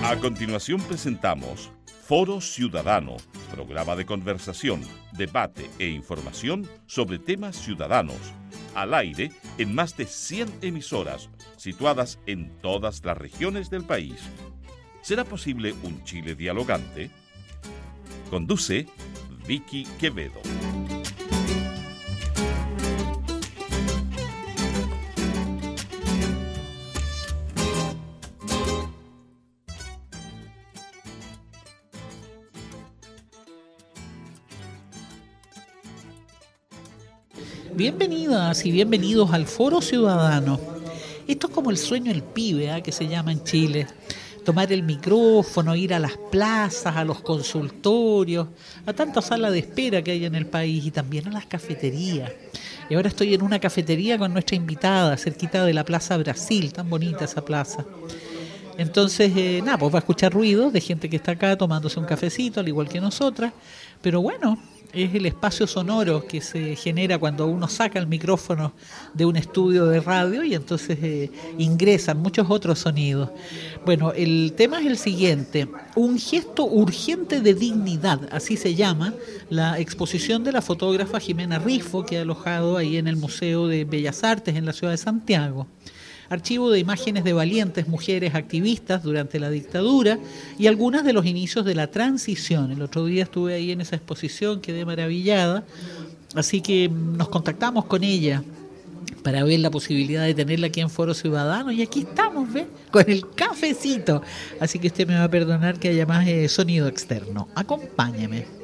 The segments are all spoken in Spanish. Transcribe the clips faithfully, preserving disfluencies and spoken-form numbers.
A continuación presentamos Foro Ciudadano, programa de conversación, debate e información sobre temas ciudadanos, al aire en más de cien emisoras, situadas en todas las regiones del país. ¿Será posible un Chile dialogante? Conduce Vicky Quevedo. Bienvenidas y bienvenidos al Foro Ciudadano. Esto es como el sueño del pibe, ¿eh? que se llama en Chile. Tomar el micrófono, ir a las plazas, a los consultorios, a tantas salas de espera que hay en el país y también a las cafeterías. Y ahora estoy en una cafetería con nuestra invitada, cerquita de la Plaza Brasil, tan bonita esa plaza. Entonces, eh, nada, pues va a escuchar ruidos de gente que está acá tomándose un cafecito, al igual que nosotras, pero bueno, es el espacio sonoro que se genera cuando uno saca el micrófono de un estudio de radio y entonces eh, ingresan muchos otros sonidos. Bueno, el tema es el siguiente: un gesto urgente de dignidad, así se llama la exposición de la fotógrafa Jimena Rifo, que ha alojado ahí en el Museo de Bellas Artes en la ciudad de Santiago. Archivo de imágenes de valientes mujeres activistas durante la dictadura y algunas de los inicios de la transición. El otro día estuve ahí en esa exposición, quedé maravillada, así que nos contactamos con ella para ver la posibilidad de tenerla aquí en Foro Ciudadano, y aquí estamos, ¿ves? Con el cafecito. Así que usted me va a perdonar que haya más eh, sonido externo. Acompáñeme.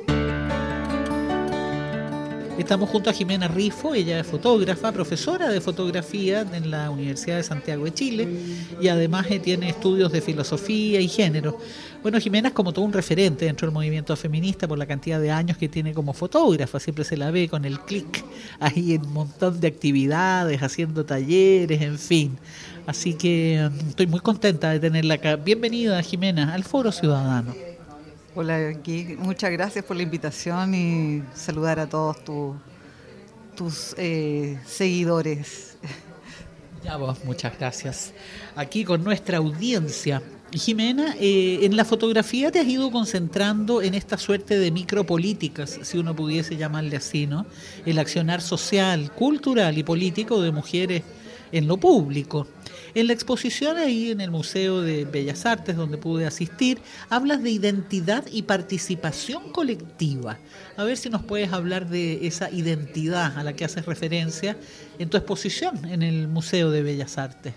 Estamos junto a Jimena Rifo, ella es fotógrafa, profesora de fotografía en la Universidad de Santiago de Chile y además eh, tiene estudios de filosofía y género. Bueno, Jimena es como todo un referente dentro del movimiento feminista por la cantidad de años que tiene como fotógrafa, siempre se la ve con el clic ahí en un montón de actividades, haciendo talleres, en fin. Así que um, estoy muy contenta de tenerla acá. Bienvenida, Jimena, al Foro Ciudadano. Hola, Vicky. Muchas gracias por la invitación y saludar a todos tu, tus eh, seguidores. Ya vos, muchas gracias. Aquí con nuestra audiencia. Jimena, eh, en la fotografía te has ido concentrando en esta suerte de micropolíticas, si uno pudiese llamarle así, ¿no? El accionar social, cultural y político de mujeres en lo público. En la exposición ahí en el Museo de Bellas Artes, donde pude asistir, hablas de identidad y participación colectiva. A ver si nos puedes hablar de esa identidad a la que haces referencia en tu exposición en el Museo de Bellas Artes.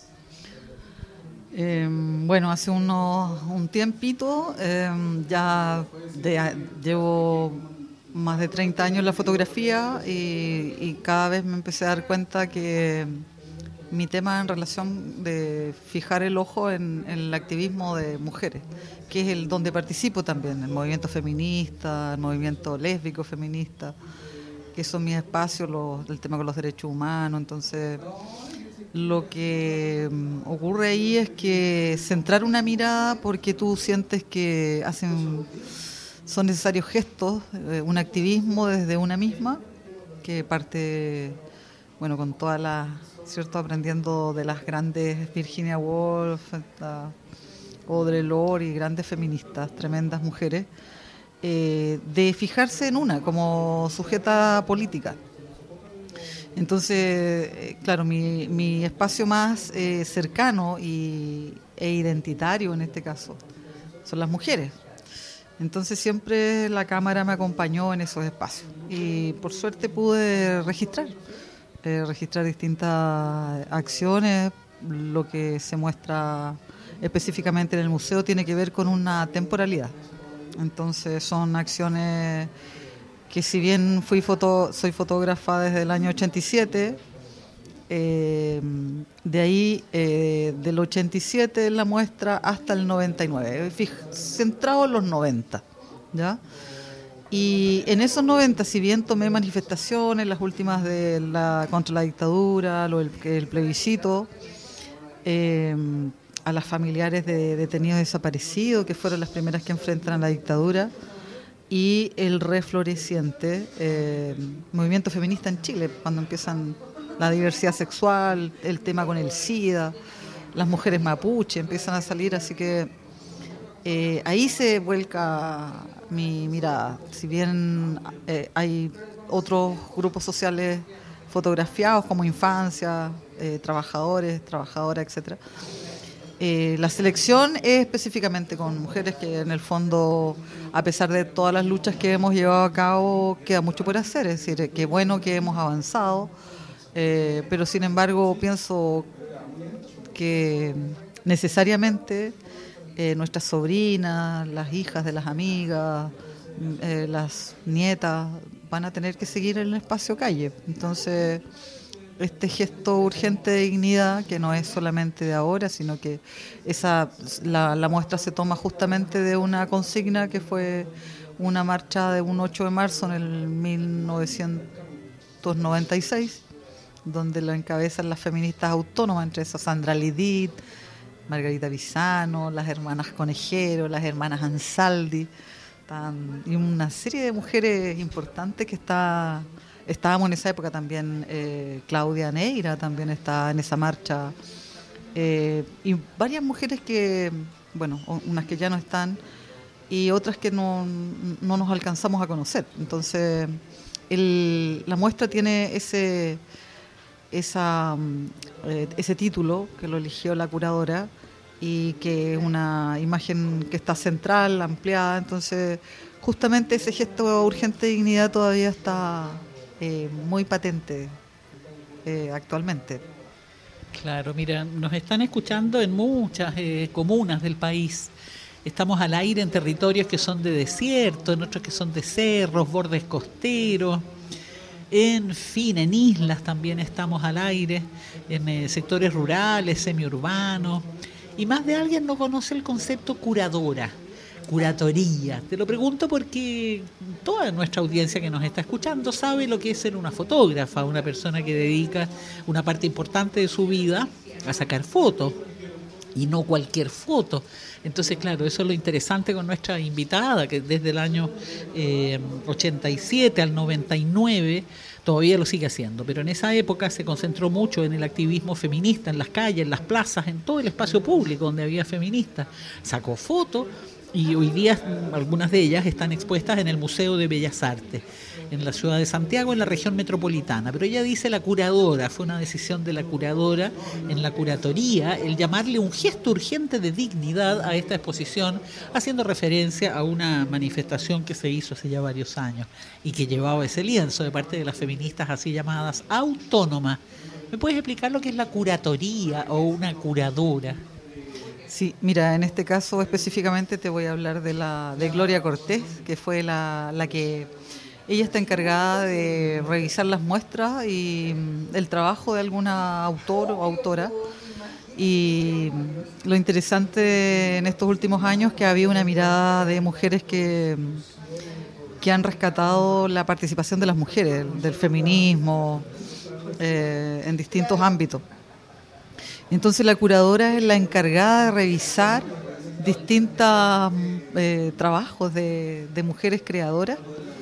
Eh, bueno, hace unos, un tiempito, eh, ya de, llevo más de treinta años en la fotografía y, y cada vez me empecé a dar cuenta que mi tema en relación de fijar el ojo en, en el activismo de mujeres, que es el donde participo también, el movimiento feminista, el movimiento lésbico feminista, que son mis espacios, los, el tema con los derechos humanos. Entonces, lo que um, ocurre ahí es que centrar una mirada porque tú sientes que hacen, son necesarios gestos, eh, un activismo desde una misma, que parte, bueno, con todas las, ¿cierto?, aprendiendo de las grandes Virginia Woolf, Audre Lorde y grandes feministas, tremendas mujeres, eh, de fijarse en una como sujeta política. Entonces, eh, claro, mi, mi espacio más eh, cercano y, e identitario en este caso son las mujeres. Entonces siempre la cámara me acompañó en esos espacios y por suerte pude registrar. Eh, registrar distintas acciones. Lo que se muestra específicamente en el museo tiene que ver con una temporalidad. Entonces son acciones que, si bien fui foto, soy fotógrafa desde el año ochenta y siete, eh, de ahí eh, del ochenta y siete la muestra hasta el noventa y nueve, fij, centrado en los noventa, ¿ya? Y en esos noventa, si bien tomé manifestaciones, las últimas de la contra la dictadura, lo, el, el plebiscito, eh, a las familiares de detenidos desaparecidos, que fueron las primeras que enfrentan a la dictadura, y el refloreciente eh, movimiento feminista en Chile, cuando empiezan la diversidad sexual, el tema con el SIDA, las mujeres mapuche empiezan a salir, así que eh, ahí se vuelca mi mirada. Si bien eh, hay otros grupos sociales fotografiados como infancia, eh, trabajadores, trabajadoras, etcétera. Eh, la selección es específicamente con mujeres que en el fondo, a pesar de todas las luchas que hemos llevado a cabo, queda mucho por hacer. Es decir, qué bueno que hemos avanzado, eh, pero sin embargo pienso que necesariamente eh, nuestras sobrinas, las hijas de las amigas, eh, las nietas, van a tener que seguir en el espacio calle. Entonces, este gesto urgente de dignidad, que no es solamente de ahora, sino que esa la, la muestra se toma justamente de una consigna que fue una marcha de un ocho de marzo en el mil novecientos noventa y seis, donde lo encabezan las feministas autónomas, entre esas Sandra Lidit, Margarita Pisano, las hermanas Conejero, las hermanas Ansaldi, tan, y una serie de mujeres importantes que está... Estábamos en esa época también, eh, Claudia Neira también está en esa marcha, eh, y varias mujeres que, bueno, unas que ya no están y otras que no, no nos alcanzamos a conocer. Entonces, el, la muestra tiene ese, esa, eh, ese título que lo eligió la curadora y que es una imagen que está central, ampliada. Entonces, justamente ese gesto urgente de dignidad todavía está... Eh, muy patente eh, actualmente. Claro, mira, nos están escuchando en muchas eh, comunas del país. Estamos al aire en territorios que son de desierto, en otros que son de cerros, bordes costeros, en fin, en islas también estamos al aire, en eh, sectores rurales, semiurbanos, y más de alguien no conoce el concepto curadora. Curatoría. Te lo pregunto porque toda nuestra audiencia que nos está escuchando sabe lo que es ser una fotógrafa, una persona que dedica una parte importante de su vida a sacar fotos, y no cualquier foto. Entonces, claro, eso es lo interesante con nuestra invitada, que desde el año eh, ochenta y siete al noventa y nueve todavía lo sigue haciendo, pero en esa época se concentró mucho en el activismo feminista, en las calles, en las plazas, en todo el espacio público donde había feministas. Sacó fotos, y hoy día algunas de ellas están expuestas en el Museo de Bellas Artes, en la ciudad de Santiago, en la región metropolitana. Pero ella dice la curadora, fue una decisión de la curadora en la curatoría el llamarle un gesto urgente de dignidad a esta exposición, haciendo referencia a una manifestación que se hizo hace ya varios años y que llevaba ese lienzo de parte de las feministas así llamadas autónomas. ¿Me puedes explicar lo que es la curatoría o una curadora? Sí, mira, en este caso específicamente te voy a hablar de la de Gloria Cortés, que fue la, la que ella está encargada de revisar las muestras y el trabajo de alguna autor o autora. Y lo interesante en estos últimos años es que había una mirada de mujeres que, que han rescatado la participación de las mujeres, del feminismo, eh, en distintos ámbitos. Entonces la curadora es la encargada de revisar distintos eh, trabajos de, de mujeres creadoras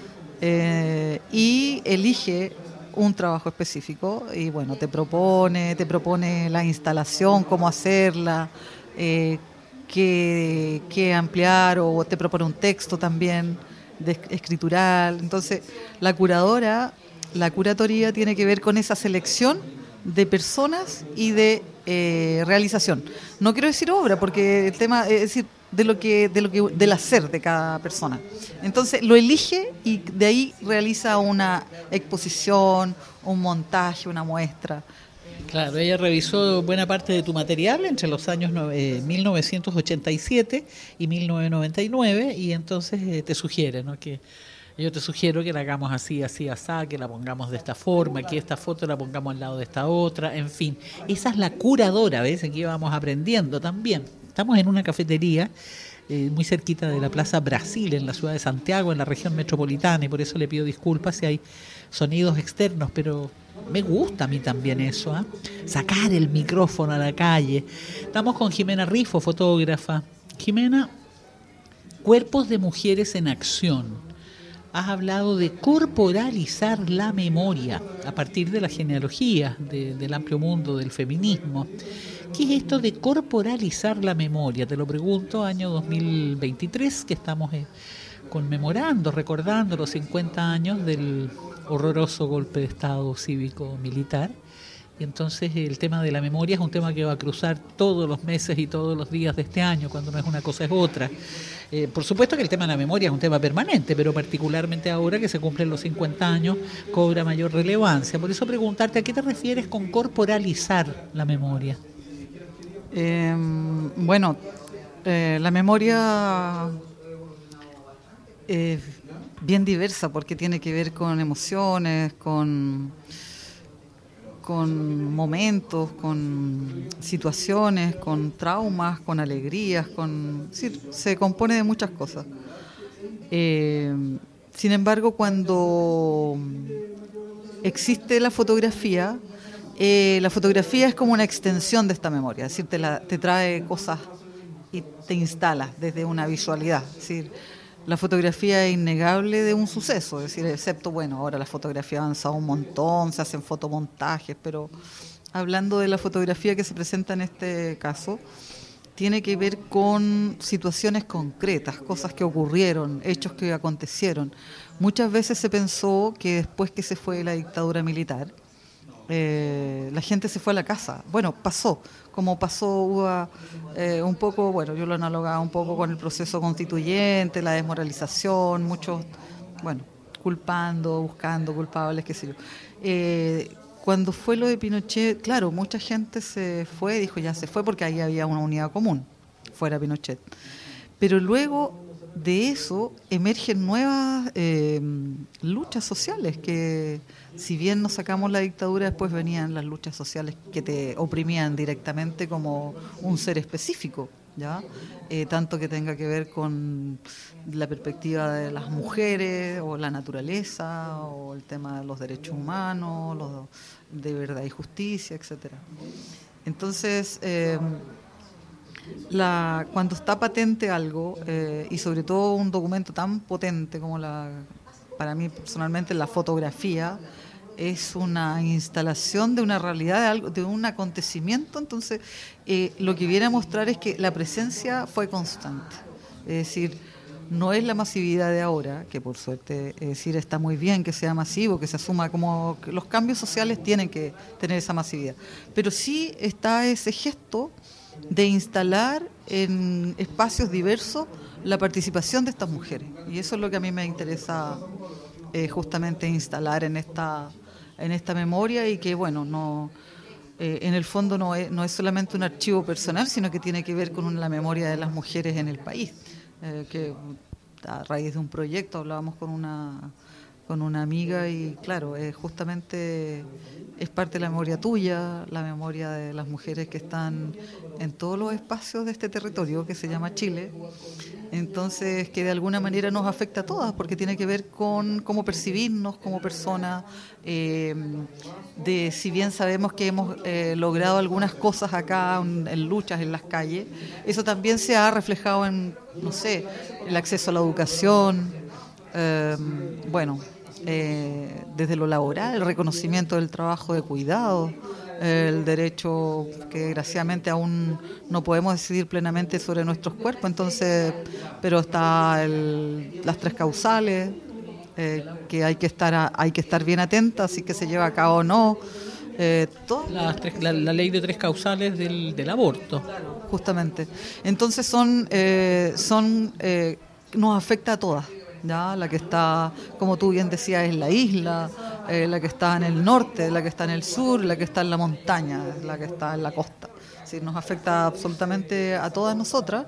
eh, y elige un trabajo específico y bueno, te propone, te propone la instalación, cómo hacerla, eh, qué, qué ampliar, o te propone un texto también de, escritural. Entonces la curadora, la curatoría tiene que ver con esa selección de personas y de eh, realización. No quiero decir obra, porque el tema es decir de lo que, de lo que, del hacer de cada persona. Entonces lo elige y de ahí realiza una exposición, un montaje, una muestra. Claro, ella revisó buena parte de tu material entre los años eh, mil novecientos ochenta y siete y mil novecientos noventa y nueve y entonces eh, te sugiere, ¿no?, que yo te sugiero que la hagamos así, así, así, que la pongamos de esta forma, que esta foto la pongamos al lado de esta otra, en fin. Esa es la curadora, ¿ves? Aquí vamos aprendiendo también. Estamos en una cafetería eh, muy cerquita de la Plaza Brasil, en la ciudad de Santiago, en la región metropolitana, y por eso le pido disculpas si hay sonidos externos, pero me gusta a mí también eso, ¿eh? Sacar el micrófono a la calle. Estamos con Jimena Rifo, fotógrafa. Jimena, cuerpos de mujeres en acción. Has hablado de corporalizar la memoria a partir de la genealogía de, del amplio mundo del feminismo. ¿Qué es esto de corporalizar la memoria? Te lo pregunto, año dos mil veintitrés, que estamos eh, conmemorando, recordando los cincuenta años del horroroso golpe de Estado cívico-militar. Y entonces el tema de la memoria es un tema que va a cruzar todos los meses y todos los días de este año, cuando no es una cosa es otra. Eh, por supuesto que el tema de la memoria es un tema permanente, pero particularmente ahora que se cumplen los cincuenta años cobra mayor relevancia. Por eso preguntarte, ¿a qué te refieres con corporalizar la memoria? Eh, bueno, eh, la memoria es bien diversa porque tiene que ver con emociones, con... con momentos, con situaciones, con traumas, con alegrías, con sí, se compone de muchas cosas. Eh, sin embargo, cuando existe la fotografía, eh, la fotografía es como una extensión de esta memoria, es decir, te, la, te trae cosas y te instala desde una visualidad, es decir, la fotografía es innegable de un suceso, es decir, excepto, bueno, ahora la fotografía ha avanzado un montón, se hacen fotomontajes, pero hablando de la fotografía que se presenta en este caso, tiene que ver con situaciones concretas, cosas que ocurrieron, hechos que acontecieron. Muchas veces se pensó que después que se fue la dictadura militar, eh, la gente se fue a la casa. Bueno, pasó, como pasó hubo, eh, un poco, bueno, yo lo analogaba un poco con el proceso constituyente, la desmoralización, muchos, bueno, culpando, buscando culpables, qué sé yo. Eh, cuando fue lo de Pinochet, claro, mucha gente se fue, dijo ya se fue porque ahí había una unidad común, fuera Pinochet. Pero luego de eso emergen nuevas eh, luchas sociales que, si bien nos sacamos la dictadura, después venían las luchas sociales que te oprimían directamente como un ser específico, ¿ya? Eh, tanto que tenga que ver con la perspectiva de las mujeres o la naturaleza o el tema de los derechos humanos, los de verdad y justicia, etcétera. Entonces, eh, La, cuando está patente algo, eh, y sobre todo un documento tan potente como la, para mí personalmente la fotografía, es una instalación de una realidad, de algo, de un acontecimiento, entonces eh, lo que viene a mostrar es que la presencia fue constante. Es decir, no es la masividad de ahora, que por suerte, es decir, está muy bien que sea masivo, que se asuma como que los cambios sociales tienen que tener esa masividad, pero sí está ese gesto de instalar en espacios diversos la participación de estas mujeres. Y eso es lo que a mí me interesa eh, justamente instalar en esta, en esta memoria y que, bueno, no eh, en el fondo no es, no es solamente un archivo personal, sino que tiene que ver con una, la memoria de las mujeres en el país. Eh, que a raíz de un proyecto hablábamos con una... con una amiga y claro, eh, justamente es parte de la memoria tuya, la memoria de las mujeres que están en todos los espacios de este territorio que se llama Chile, entonces que de alguna manera nos afecta a todas porque tiene que ver con cómo percibirnos como personas, eh, de si bien sabemos que hemos eh, logrado algunas cosas acá en, en luchas en las calles, eso también se ha reflejado en, no sé, el acceso a la educación, eh, bueno, Eh, desde lo laboral, el reconocimiento del trabajo de cuidado, eh, el derecho que desgraciadamente aún no podemos decidir plenamente sobre nuestros cuerpos, entonces, pero está el, las tres causales, eh, que hay que estar a, hay que estar bien atentas si que se lleva a cabo o no. Eh, todo. Las tres, la, la ley de tres causales del, del aborto. Justamente. Entonces son, eh, son eh, nos afecta a todas. ¿Ya? La que está, como tú bien decías, en la isla, eh, la que está en el norte, la que está en el sur, la que está en la montaña, la que está en la costa. Sí, nos afecta absolutamente a todas nosotras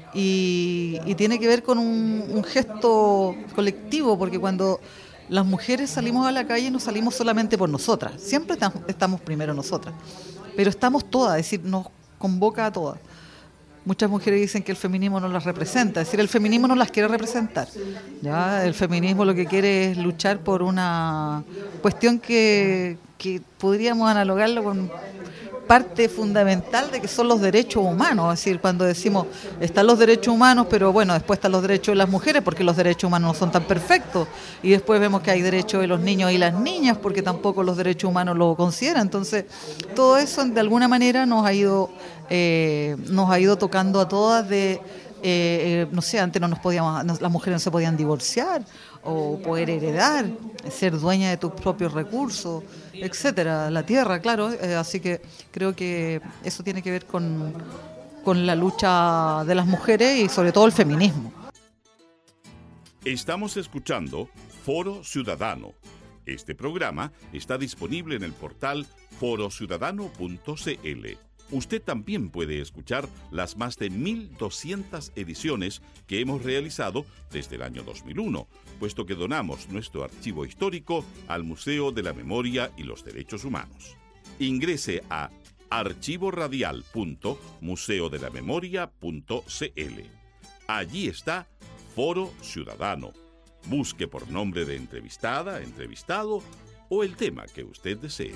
y, y tiene que ver con un, un gesto colectivo, porque cuando las mujeres salimos a la calle no salimos solamente por nosotras, siempre estamos primero nosotras, pero estamos todas, es decir, nos convoca a todas. Muchas mujeres dicen que el feminismo no las representa, es decir, el feminismo no las quiere representar. ¿Ya? El feminismo lo que quiere es luchar por una cuestión que, que podríamos analogarlo con parte fundamental de que son los derechos humanos. Es decir, cuando decimos, están los derechos humanos, pero bueno, después están los derechos de las mujeres, porque los derechos humanos no son tan perfectos. Y después vemos que hay derechos de los niños y las niñas, porque tampoco los derechos humanos lo consideran. Entonces, todo eso de alguna manera nos ha ido, eh, nos ha ido tocando a todas de... Eh, eh, no sé, antes no nos podíamos, no, las mujeres no se podían divorciar o poder heredar, ser dueña de tus propios recursos, etcétera, la tierra, claro, eh, así que creo que eso tiene que ver con, con la lucha de las mujeres y sobre todo el feminismo. Estamos escuchando Foro Ciudadano. Este programa está disponible en el portal foro ciudadano punto c l. Usted también puede escuchar las más de mil doscientas ediciones que hemos realizado desde el año dos mil uno, puesto que donamos nuestro archivo histórico al Museo de la Memoria y los Derechos Humanos. Ingrese a archivo radial punto museo de la memoria punto c l. Allí está Foro Ciudadano. Busque por nombre de entrevistada, entrevistado o el tema que usted desee.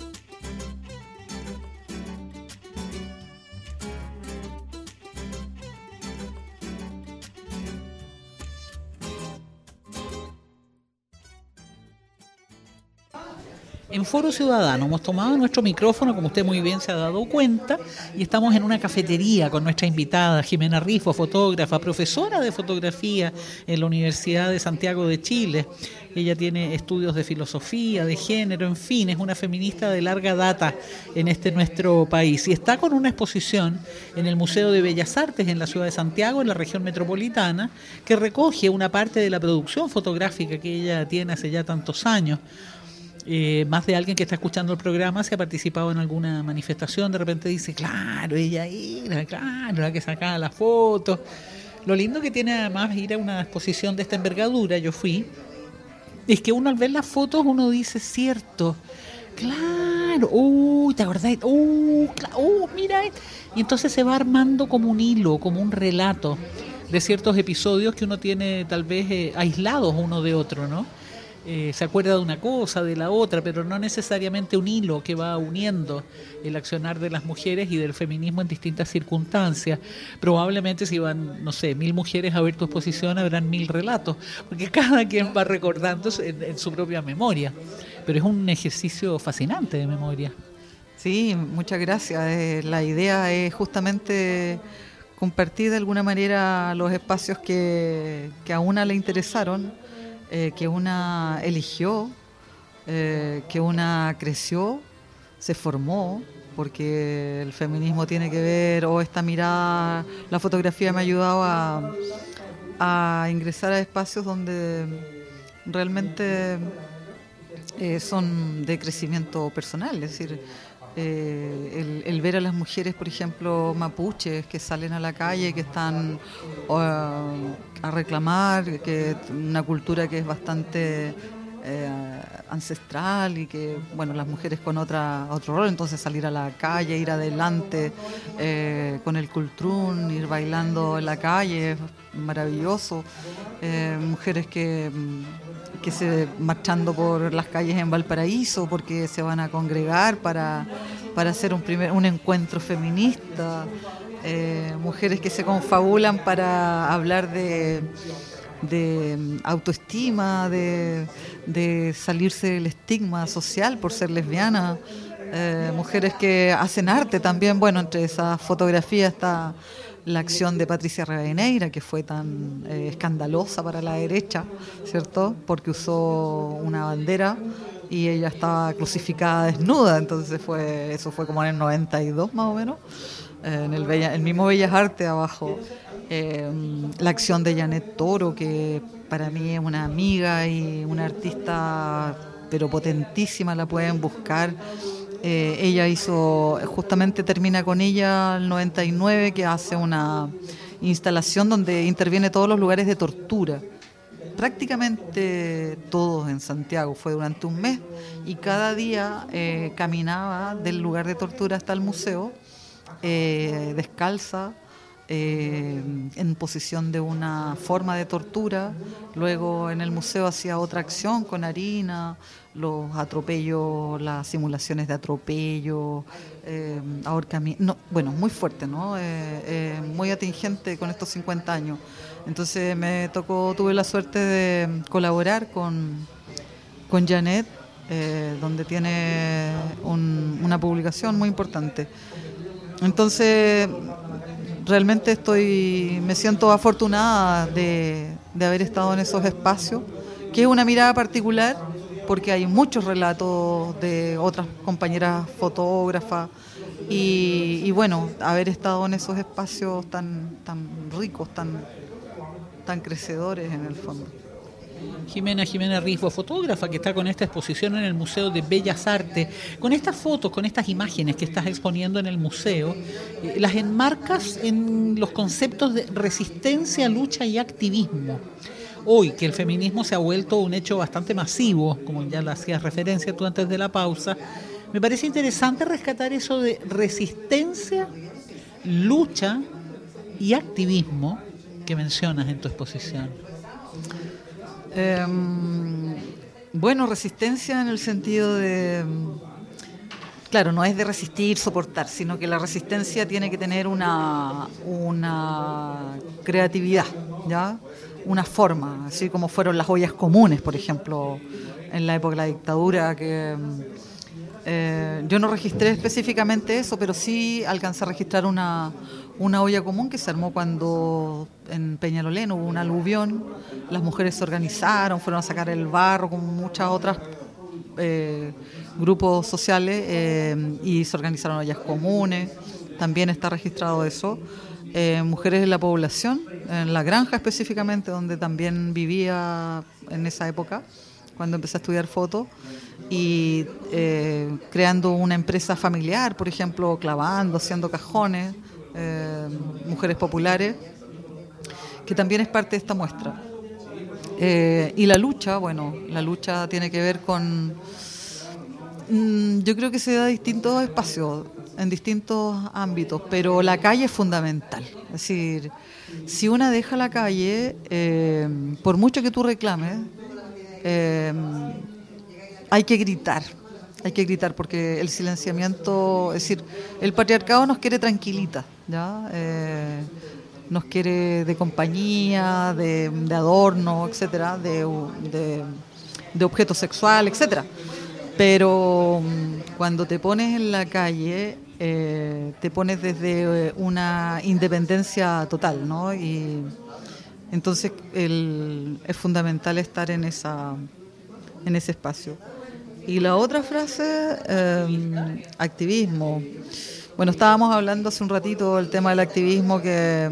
En Foro Ciudadano hemos tomado nuestro micrófono, como usted muy bien se ha dado cuenta, y estamos en una cafetería con nuestra invitada, Jimena Rifo, fotógrafa, profesora de fotografía en la Universidad de Santiago de Chile. Ella tiene estudios de filosofía, de género, en fin, es una feminista de larga data en este nuestro país. Y está con una exposición en el Museo de Bellas Artes en la ciudad de Santiago, en la región metropolitana, que recoge una parte de la producción fotográfica que ella tiene hace ya tantos años. Eh, más de alguien que está escuchando el programa si ha participado en alguna manifestación, de repente dice, claro, ella era, claro, la que sacaba las fotos. Lo lindo que tiene además ir a una exposición de esta envergadura, yo fui, es que uno al ver las fotos uno dice, cierto, claro, uy, ¿te acordás? Uh, claro, uh, mira, y entonces se va armando como un hilo, como un relato de ciertos episodios que uno tiene tal vez eh, aislados uno de otro, ¿no? Eh, se acuerda de una cosa, de la otra, pero no necesariamente un hilo que va uniendo el accionar de las mujeres y del feminismo en distintas circunstancias. Probablemente si van, no sé, mil mujeres a ver tu exposición, habrán mil relatos, porque cada quien va recordando en, en su propia memoria. Pero es un ejercicio fascinante de memoria. Sí, muchas gracias. Eh, la idea es justamente compartir de alguna manera los espacios que, que a una le interesaron, Eh, que una eligió, eh, que una creció, se formó, porque el feminismo tiene que ver, o esta mirada, la fotografía me ha ayudado a, a ingresar a espacios donde realmente eh, son de crecimiento personal, es decir, Eh, el, el ver a las mujeres, por ejemplo, mapuches que salen a la calle, que están uh, a reclamar, que una cultura que es bastante eh, ancestral y que, bueno, las mujeres con otra otro rol, entonces salir a la calle, ir adelante eh, con el cultrún, ir bailando en la calle, es maravilloso. Eh, mujeres que... que se marchando por las calles en Valparaíso porque se van a congregar para, para hacer un primer un encuentro feminista, eh, mujeres que se confabulan para hablar de, de autoestima, de, de salirse del estigma social por ser lesbiana, eh, mujeres que hacen arte también. Bueno, entre esas fotografías está la acción de Patricia Rivadeneira, que fue tan eh, escandalosa para la derecha, ¿cierto? Porque usó una bandera y ella estaba crucificada desnuda, entonces fue eso fue como en el noventa y dos más o menos, eh, en el, Bella, el mismo Bellas Artes abajo. Eh, la acción de Janet Toro, que para mí es una amiga y una artista pero potentísima, la pueden buscar. Eh, ella hizo, justamente termina con ella el noventa y nueve, que hace una instalación donde interviene todos los lugares de tortura, prácticamente todos en Santiago. Fue durante un mes y cada día eh, caminaba del lugar de tortura hasta el museo, eh, descalza, eh, en posición de una forma de tortura. Luego en el museo hacía otra acción con harina, los atropellos, las simulaciones de atropello, eh, ahorcamiento, no, bueno, muy fuerte, ¿no? Eh, eh, muy atingente con estos cincuenta años. Entonces me tocó, tuve la suerte de colaborar con, con Janet, eh, donde tiene un, una publicación muy importante. Entonces realmente estoy, me siento afortunada de, de haber estado en esos espacios, que es una mirada particular, porque hay muchos relatos de otras compañeras fotógrafas y, y bueno, haber estado en esos espacios tan, tan ricos, tan, tan crecedores en el fondo. Jimena Jimena Risbo, fotógrafa que está con esta exposición en el Museo de Bellas Artes, con estas fotos, con estas imágenes que estás exponiendo en el museo, eh, las enmarcas en los conceptos de resistencia, lucha y activismo. Hoy, que el feminismo se ha vuelto un hecho bastante masivo, como ya lo hacías referencia tú antes de la pausa, me parece interesante rescatar eso de resistencia, lucha y activismo que mencionas en tu exposición. Eh, bueno, resistencia en el sentido de, claro, no es de resistir, soportar, sino que la resistencia tiene que tener una, una creatividad, ¿ya? Una forma, así como fueron las ollas comunes, por ejemplo, en la época de la dictadura, que eh, yo no registré específicamente eso, pero sí alcancé a registrar una, una olla común que se armó cuando en Peñalolén hubo un aluvión, las mujeres se organizaron, fueron a sacar el barro con muchas otras eh, grupos sociales eh, y se organizaron ollas comunes, también está registrado eso. Eh, mujeres de la población, en la granja específicamente, donde también vivía en esa época, cuando empecé a estudiar foto, y eh, creando una empresa familiar, por ejemplo, clavando, haciendo cajones, eh, mujeres populares, que también es parte de esta muestra. Eh, y la lucha, bueno, la lucha tiene que ver con, mmm, yo creo que se da distintos espacios, en distintos ámbitos, pero la calle es fundamental. Es decir, si una deja la calle, eh, por mucho que tú reclames, eh, hay que gritar, hay que gritar, porque el silenciamiento, es decir, el patriarcado nos quiere tranquilitas, ¿ya? Eh, nos quiere de compañía, de, de adorno, etcétera, de, de, de objeto sexual, etcétera. Pero cuando te pones en la calle, eh, te pones desde una independencia total, ¿no? Y entonces el, es fundamental estar en esa, en ese espacio. Y la otra frase, eh, activismo. Bueno, estábamos hablando hace un ratito del tema del activismo, que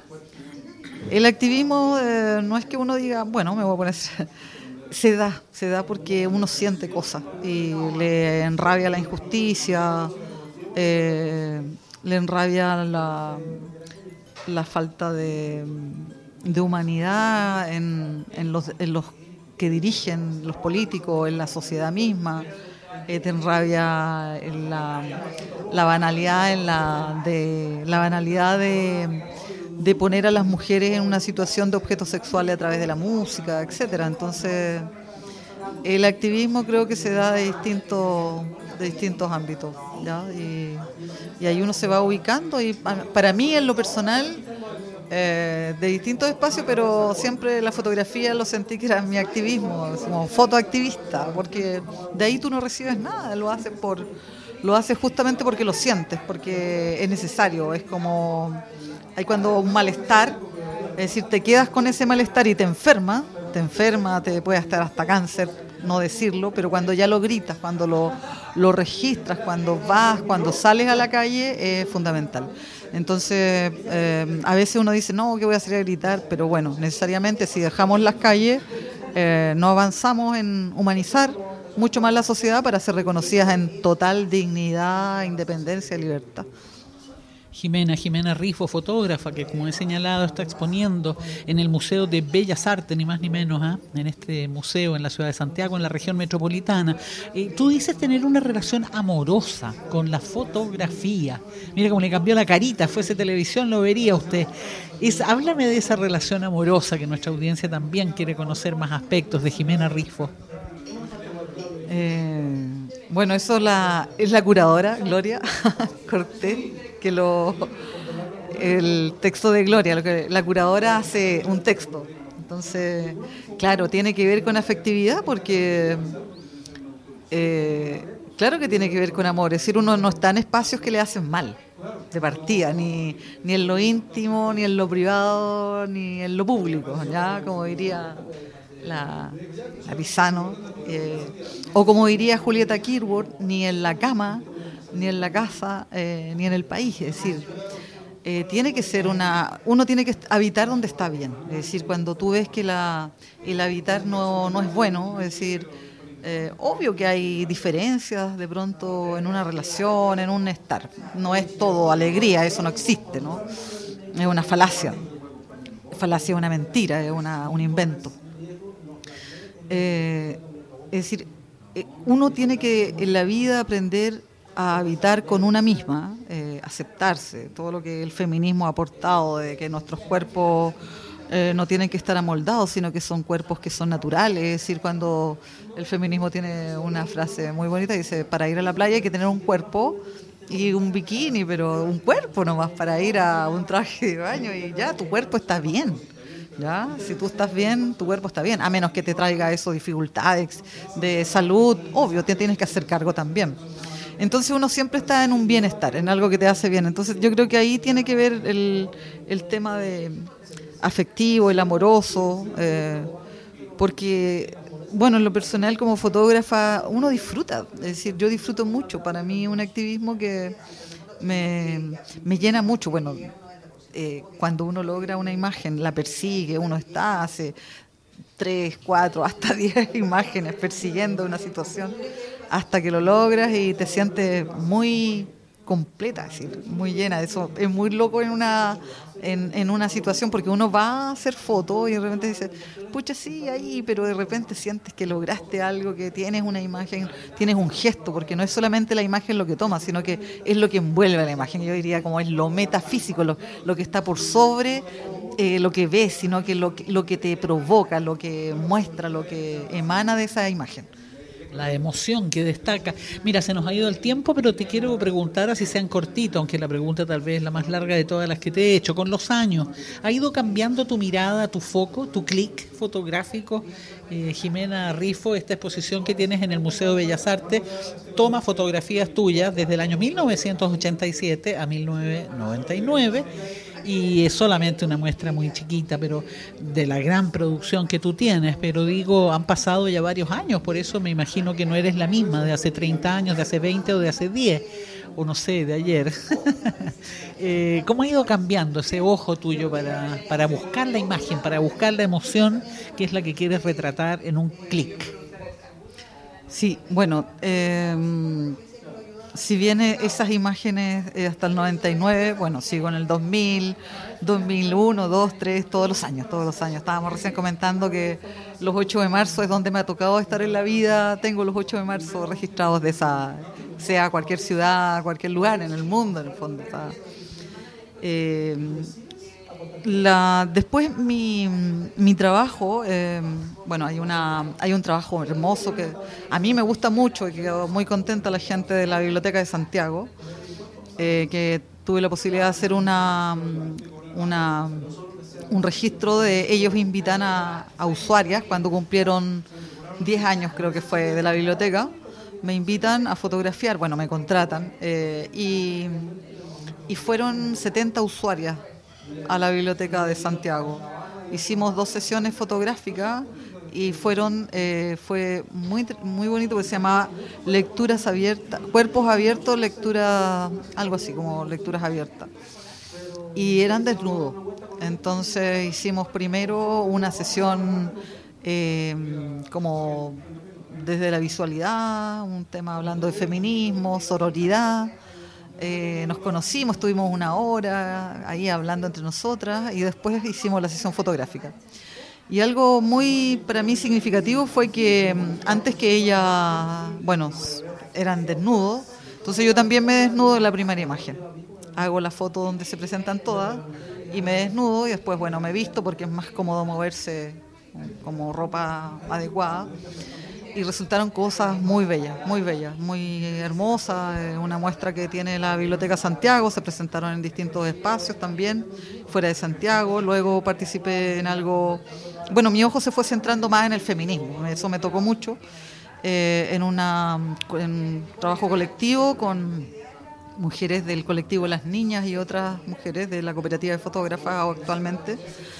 el activismo eh, no es que uno diga, bueno, me voy a poner... Se da, se da porque uno siente cosas y le enrabia la injusticia, eh, le enrabia la, la falta de, de humanidad en, en, los, en los que dirigen los políticos, en la sociedad misma, eh, te enrabia en la, la banalidad, en la, de, la banalidad de... de poner a las mujeres en una situación de objetos sexuales a través de la música, etcétera. Entonces, el activismo creo que se da de distintos, de distintos ámbitos, ¿ya? Y, y ahí uno se va ubicando, y para mí, en lo personal, eh, de distintos espacios, pero siempre la fotografía lo sentí que era mi activismo, como fotoactivista, porque de ahí tú no recibes nada, lo haces por, lo haces justamente porque lo sientes, porque es necesario, es como... Hay cuando un malestar, es decir, te quedas con ese malestar y te enferma, te enferma, te puede estar hasta cáncer, no decirlo, pero cuando ya lo gritas, cuando lo, lo registras, cuando vas, cuando sales a la calle, es fundamental. Entonces, eh, a veces uno dice, no, que voy a salir a gritar, pero bueno, necesariamente si dejamos las calles, eh, no avanzamos en humanizar mucho más la sociedad para ser reconocidas en total dignidad, independencia y libertad. Jimena, Jimena Rifo, fotógrafa, que como he señalado está exponiendo en el Museo de Bellas Artes, ni más ni menos, ¿eh? en este museo en la ciudad de Santiago, en la región metropolitana. Eh, tú dices tener una relación amorosa con la fotografía. Mira cómo le cambió la carita, fuese televisión lo vería usted. Es, háblame de esa relación amorosa que nuestra audiencia también quiere conocer más aspectos de Jimena Rifo. Eh, bueno, eso la, es la curadora, Gloria Cortés, que lo el texto de Gloria, lo que la curadora hace un texto. Entonces, claro, tiene que ver con afectividad porque eh, claro que tiene que ver con amor. Es decir, uno no está en espacios que le hacen mal de partida, ni, ni en lo íntimo, ni en lo privado, ni en lo público, ya como diría la, la Pisano, eh, o como diría Julieta Kirwood, ni en la cama, ni en la casa, eh, ni en el país. Es decir, eh, tiene que ser una, uno tiene que habitar donde está bien. Es decir, cuando tú ves que la, el habitar no, no es bueno, es decir, eh, obvio que hay diferencias de pronto en una relación, en un estar. No es todo alegría, eso no existe, ¿no? Es una falacia. Falacia es una mentira, es una, un invento. Eh, es decir, uno tiene que en la vida aprender a habitar con una misma, eh, aceptarse, todo lo que el feminismo ha aportado, de que nuestros cuerpos eh, no tienen que estar amoldados, sino que son cuerpos que son naturales. Es decir, cuando el feminismo tiene una frase muy bonita, dice, para ir a la playa hay que tener un cuerpo y un bikini, pero un cuerpo nomás, para ir a un traje de baño y ya, tu cuerpo está bien. ¿Ya? Si tú estás bien, tu cuerpo está bien, a menos que te traiga eso dificultades de salud, obvio, te tienes que hacer cargo también. Entonces uno siempre está en un bienestar, en algo que te hace bien. Entonces yo creo que ahí tiene que ver el, el tema de afectivo, el amoroso, eh, porque, bueno, en lo personal como fotógrafa uno disfruta, es decir, yo disfruto mucho. Para mí un activismo que me, me llena mucho, bueno, Eh, cuando uno logra una imagen, la persigue, uno está, hace tres, cuatro, hasta diez imágenes persiguiendo una situación, hasta que lo logras y te sientes muy completa, es decir, muy llena. Eso es muy loco en una en, en una situación, porque uno va a hacer fotos y de repente dice, pucha, sí, ahí, pero de repente sientes que lograste algo, que tienes una imagen, tienes un gesto, porque no es solamente la imagen lo que toma, sino que es lo que envuelve a la imagen. Yo diría como es lo metafísico, lo, lo que está por sobre eh, lo que ves, sino que lo, lo que te provoca, lo que muestra, lo que emana de esa imagen. La emoción que destaca. Mira, se nos ha ido el tiempo, pero te quiero preguntar, así sean cortitos, aunque la pregunta tal vez es la más larga de todas las que te he hecho. Con los años, ¿ha ido cambiando tu mirada, tu foco, tu clic fotográfico? Eh, Jimena Rifo, esta exposición que tienes en el Museo de Bellas Artes, toma fotografías tuyas desde el año mil novecientos ochenta y siete a mil novecientos noventa y nueve. Y es solamente una muestra muy chiquita, pero de la gran producción que tú tienes. Pero digo, han pasado ya varios años, por eso me imagino que no eres la misma de hace treinta años, de hace veinte o de hace diez, o no sé, de ayer. eh, ¿Cómo ha ido cambiando ese ojo tuyo para, para buscar la imagen, para buscar la emoción, que es la que quieres retratar en un clic? Sí, bueno, eh, si bien esas imágenes eh, hasta el noventa y nueve, bueno, sigo en el dos mil, dos mil uno, dos, tres, todos los años, todos los años. Estábamos recién comentando que los ocho de marzo es donde me ha tocado estar en la vida. Tengo los ocho de marzo registrados de esa, sea cualquier ciudad, cualquier lugar en el mundo, en el fondo. Está. Eh, La, después mi, mi trabajo, eh, bueno, hay una hay un trabajo hermoso que a mí me gusta mucho y quedó muy contenta la gente de la Biblioteca de Santiago, eh, que tuve la posibilidad de hacer una, una un registro de ellos invitan a, a usuarias cuando cumplieron diez años, creo que fue, de la biblioteca, me invitan a fotografiar, bueno, me contratan, eh, y, y fueron setenta usuarias a la Biblioteca de Santiago. Hicimos dos sesiones fotográficas y fueron eh, fue muy muy bonito, porque se llamaba lecturas abiertas, cuerpos abiertos, lectura, algo así como lecturas abiertas. Y eran desnudos. Entonces hicimos primero una sesión eh, como desde la visualidad, un tema hablando de feminismo, sororidad. Eh, nos conocimos, estuvimos una hora ahí hablando entre nosotras y después hicimos la sesión fotográfica. Y algo muy para mí significativo fue que antes que ella, bueno, eran desnudos, entonces yo también me desnudo en la primera imagen. Hago la foto donde se presentan todas y me desnudo y después, bueno, me visto porque es más cómodo moverse como ropa adecuada. Y resultaron cosas muy bellas, muy bellas, muy hermosas. Una muestra que tiene la Biblioteca Santiago, se presentaron en distintos espacios también, fuera de Santiago. Luego participé en algo, bueno, mi ojo se fue centrando más en el feminismo, eso me tocó mucho, eh, en, una, en un trabajo colectivo con mujeres del colectivo Las Niñas y otras mujeres de la cooperativa de fotógrafas actualmente.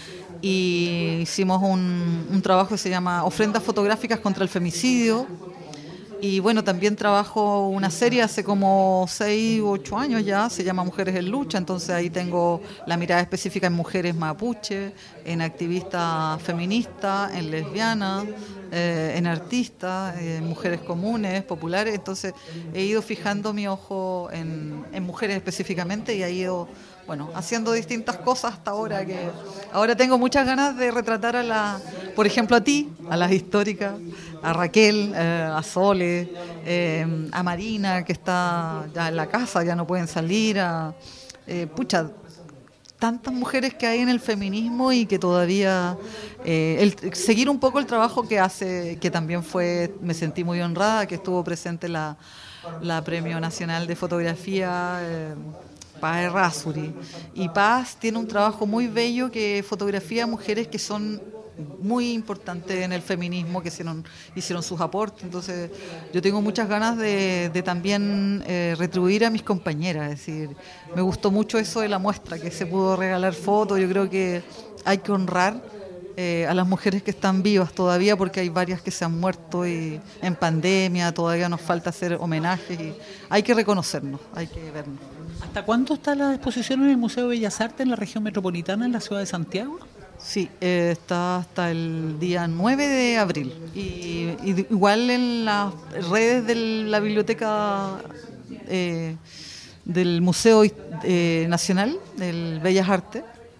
Y hicimos un, un trabajo que se llama Ofrendas Fotográficas contra el Femicidio. Y bueno, también trabajo una serie hace como seis u ocho años ya, se llama Mujeres en Lucha, entonces ahí tengo la mirada específica en mujeres mapuche, en activistas feministas, en lesbianas, eh, en artistas, en mujeres comunes, populares, entonces he ido fijando mi ojo en, en mujeres específicamente y he ido, bueno, haciendo distintas cosas hasta ahora, que ahora tengo muchas ganas de retratar a la, por ejemplo a ti, a las históricas, a Raquel, eh, a Sole, eh, a Marina, que está ya en la casa, ya no pueden salir, a, eh, pucha, tantas mujeres que hay en el feminismo y que todavía, eh, el, seguir un poco el trabajo que hace, que también fue, me sentí muy honrada, que estuvo presente la, la Premio Nacional de Fotografía, eh, Paz Errázuri. Y Paz tiene un trabajo muy bello que fotografía a mujeres que son muy importantes en el feminismo, que hicieron, hicieron sus aportes. Entonces yo tengo muchas ganas de, de también eh, retribuir a mis compañeras. Es decir, me gustó mucho eso de la muestra, que se pudo regalar fotos. Yo creo que hay que honrar eh, a las mujeres que están vivas todavía, porque hay varias que se han muerto y en pandemia, todavía nos falta hacer homenajes y hay que reconocernos, hay que vernos. ¿Hasta cuándo está la exposición en el Museo de Bellas Artes en la región metropolitana, en la ciudad de Santiago? Sí, eh, está hasta el día nueve de abril. Y, y igual en las redes de la Biblioteca eh, del Museo eh, Nacional del Bellas Artes,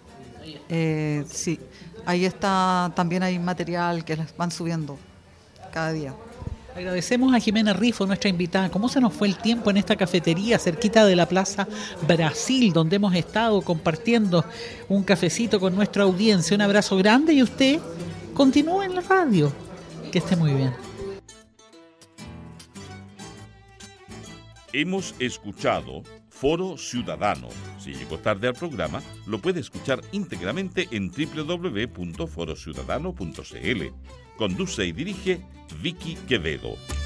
eh, sí, ahí está, también hay material que les van subiendo cada día. Agradecemos a Jimena Rifo, nuestra invitada. ¿Cómo se nos fue el tiempo en esta cafetería cerquita de la Plaza Brasil, donde hemos estado compartiendo un cafecito con nuestra audiencia? Un abrazo grande y usted continúe en la radio. Que esté muy bien. Hemos escuchado Foro Ciudadano. Si llegó tarde al programa, lo puede escuchar íntegramente en doble u doble u doble u punto foro ciudadano punto c l. Conduce y dirige Vicky Quevedo.